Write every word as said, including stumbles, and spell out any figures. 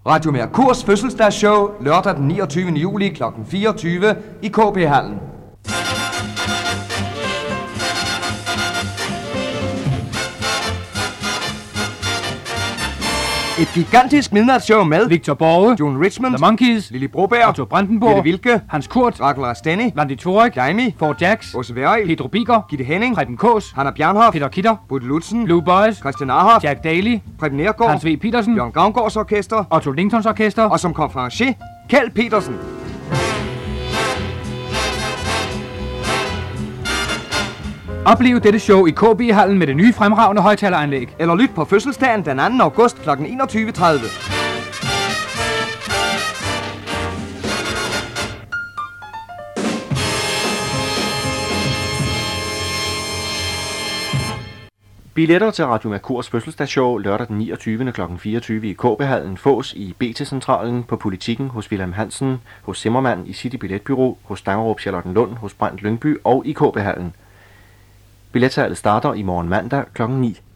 Radio Merkurs fødselsdagsshow lørdag den niogtyvende juli klokken fireogtyve i K B-hallen. Et gigantisk midnatsshow med Victor Borge, June Richmond, The Monkees, Lili Broberg, Otto Brandenburg, Gitte Wilke, Hans Kurt, Rakel Rasteni, Landi Torek, Jaime, Fort Jax, Åse Værø, Pedro Biker, Gitte Henning, Preben Kås, Hanna Bjernhoff, Peter Kitter, Bodil Lutzen, Blue Boys, Christian Arhoff, Jack Daly, Preben Nergård, Hans V. Petersen, Jørgen Gavngårds Orkester, Otto Lingtons Orkester og som konferencier, Kjeld Petersen. Oplev dette show i K B-hallen med det nye fremragende højtaleranlæg. Eller lyt på fødselsdagen den anden august klokken enogtyve tredive. Billetter til Radio Merkurs fødselsdagsshow lørdag den niogtyvende klokken fireogtyve i K B-hallen fås i B T-centralen, på Politikken, hos Wilhelm Hansen, hos Zimmermann i City Billetbyrå, hos Stangerup Charlottenlund, hos Brandt Lyngby og i K B-hallen. Billetsalget starter i morgen mandag klokken ni.